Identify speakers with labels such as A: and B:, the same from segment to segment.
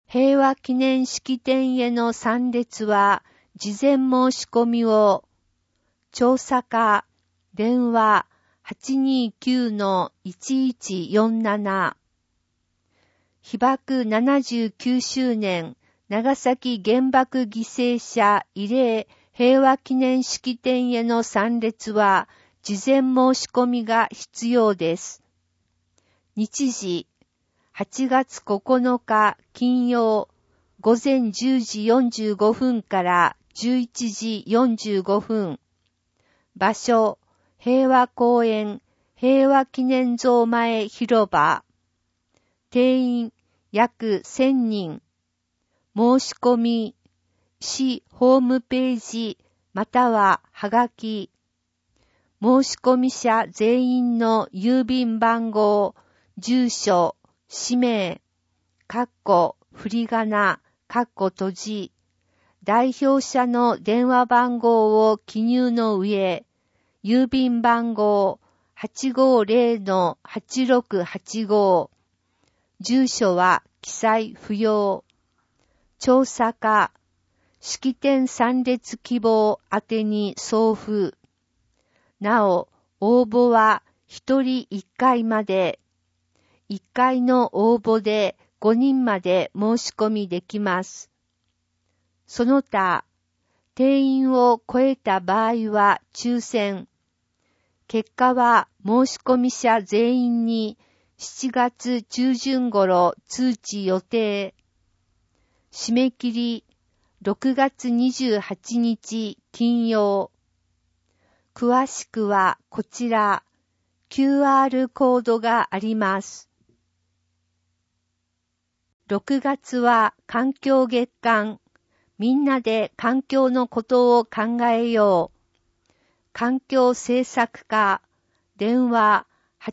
A: 平和記念式典への参列は、事前申し込みを、調査課、電話 829-1147 被爆79周年長崎原爆犠牲者慰霊平和記念式典への参列は事前申し込みが必要です。日時8月9日金曜午前10時45分から11時45分。場所平和公園平和記念像前広場。定員約1000人。申し込み市ホームページまたははがき。申し込み者全員の郵便番号、住所、氏名、振り仮名、閉じ。代表者の電話番号を記入の上、郵便番号 850-8685。住所は記載不要。調査課、式典参列希望宛てに送付。なお、応募は1人1回まで。1回の応募で5人まで申し込みできます。その他、定員を超えた場合は抽選。結果は申し込み者全員に7月中旬頃通知予定。締め切り6月28日金曜。詳しくはこちら QR コードがあります。6月は環境月間。みんなで環境のことを考えよう。環境政策課、電話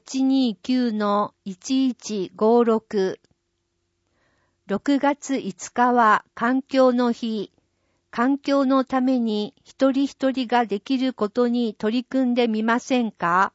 A: 829-1156。6月5日は環境の日。環境のために一人一人ができることに取り組んでみませんか？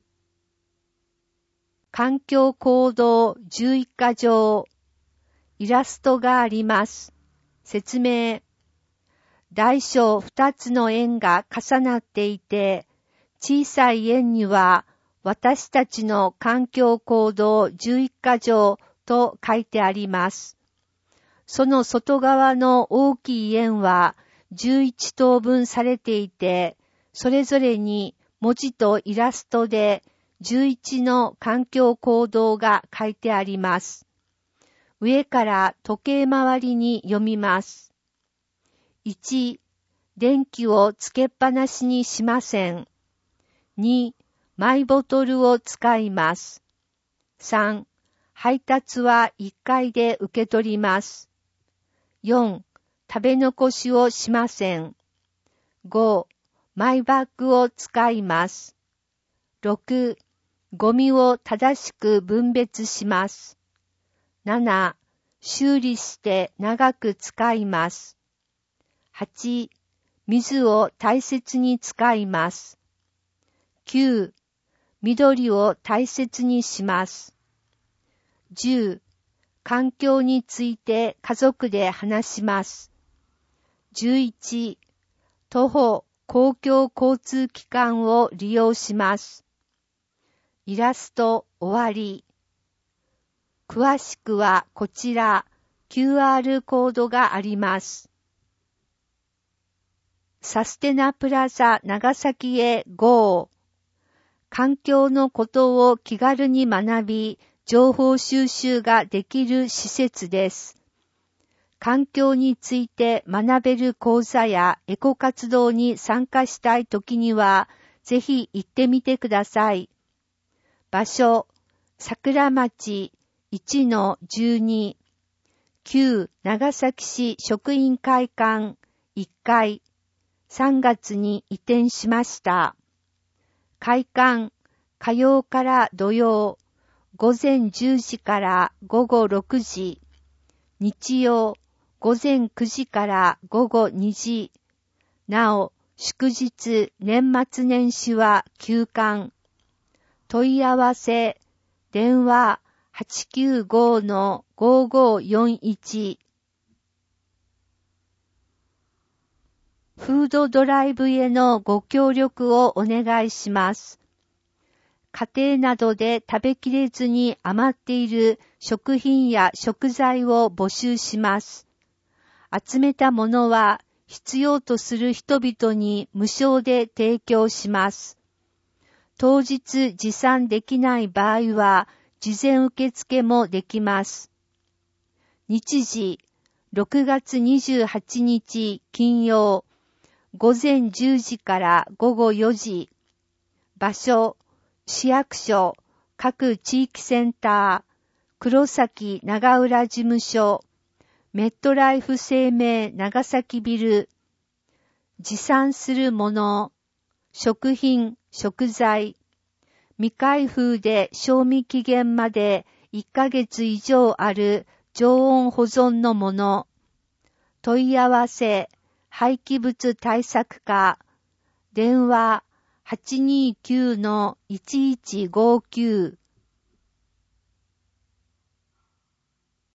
A: 環境行動11か条。イラストがあります。説明。大小2つの円が重なっていて、小さい円には私たちの環境行動11か条と書いてあります。その外側の大きい円は11等分されていて、それぞれに文字とイラストで11の環境行動が書いてあります。上から時計回りに読みます。1、電気をつけっぱなしにしません。2、マイボトルを使います。3、配達は1回で受け取ります。4、食べ残しをしません。5、マイバッグを使います。6、ゴミを正しく分別します。7、修理して長く使います。8、水を大切に使います。9、緑を大切にします。10、環境について家族で話します。11、徒歩、公共交通機関を利用します。イラスト終わり。詳しくはこちら QR コードがあります。サステナプラザ長崎へ GO。環境のことを気軽に学び、情報収集ができる施設です。環境について学べる講座やエコ活動に参加したいときには、ぜひ行ってみてください。場所、桜町 1-12、旧長崎市職員会館1階、3月に移転しました。会館、火曜から土曜、午前10時から午後6時、日曜、午前9時から午後2時、なお、祝日、年末年始は休館。問い合わせ、電話 895-5541 フードドライブへのご協力をお願いします。家庭などで食べきれずに余っている食品や食材を募集します。集めたものは必要とする人々に無償で提供します。当日持参できない場合は事前受付もできます。日時6月28日金曜午前10時から午後4時。場所市役所各地域センター黒崎長浦事務所メットライフ生命長崎ビル。持参するもの食品食材未開封で賞味期限まで1ヶ月以上ある常温保存のもの。問い合わせ、廃棄物対策課。電話 829-1159